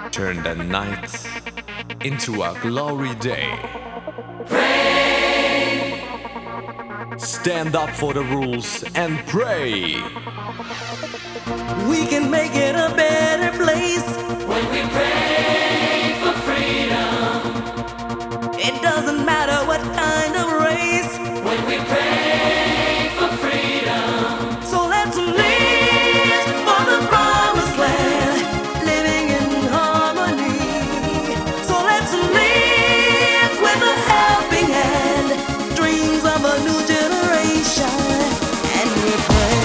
Turn the night into a glory day. Stand up for the rules and pray. We can make it a better place when we pray for freedom. It doesn't matter what kind of race when we pray for freedom. So let's live for the promised land, living in harmony. So let's live with a helping hand, dreams of a new generation, and we pray.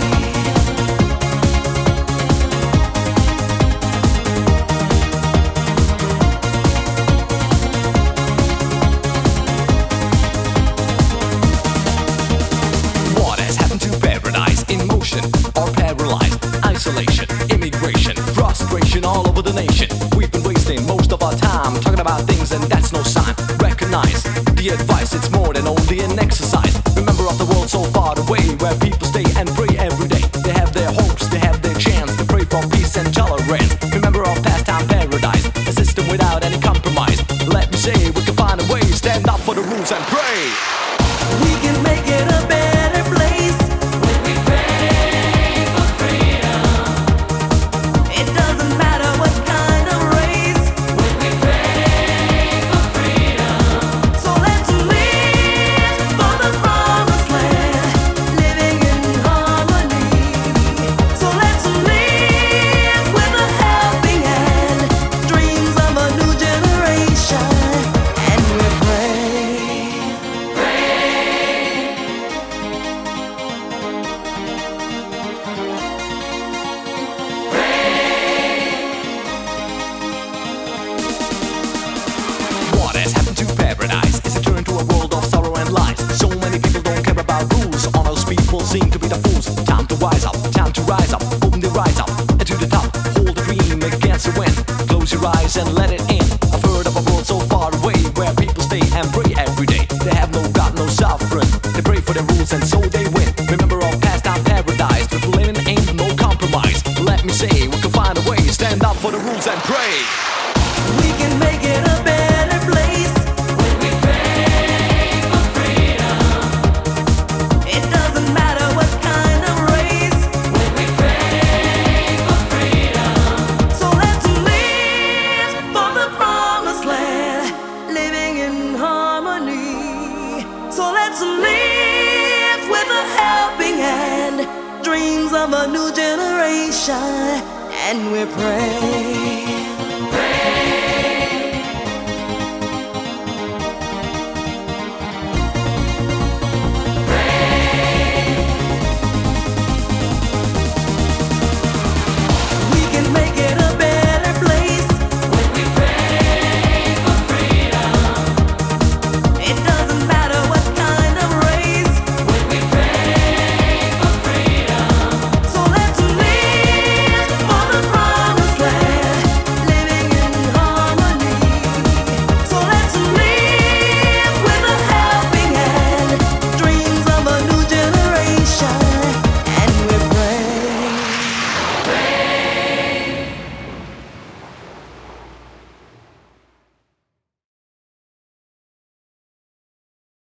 Or paralyzed, isolation, immigration, frustration all over the nation. We've been wasting most of our time talking about things, and that's no sign. Recognize the advice, it's more than only an exercise. Remember of the world so far away, where people stay and pray every day. They have their hopes, they have their chance to pray for peace and tolerance. Remember of pastime paradise, a system without any compromise. Let me say, we can find a way, stand up for the rules and pray. We can make it a better place when we pray for freedom. It doesn't matter what kind of race when we pray for freedom. So let's live for the promised land, living in harmony. So let's live with a helping hand, dreams of a new generation, and we pray. What has happened to paradise? Is it turned to a world of sorrow and lies? So many people don't care about rules. All those people seem to be the fools. Time to rise up, open the rise up, and to the top. Hold the dream against the wind. Close your eyes and let it in. I've heard of a world so far away, where people stay and pray every day. They have no God, no sovereign. They pray for their rules and so they win. Remember all pastime paradise, but living ain't no compromise. Let me say, we can find a way. Stand up for the rules and pray. We can make it a better place when we pray for freedom. It doesn't matter what kind of race when we pray for freedom. So let's live for the promised land, living in harmony. So let's live with a helping hand, dreams of a new generation, and we pray.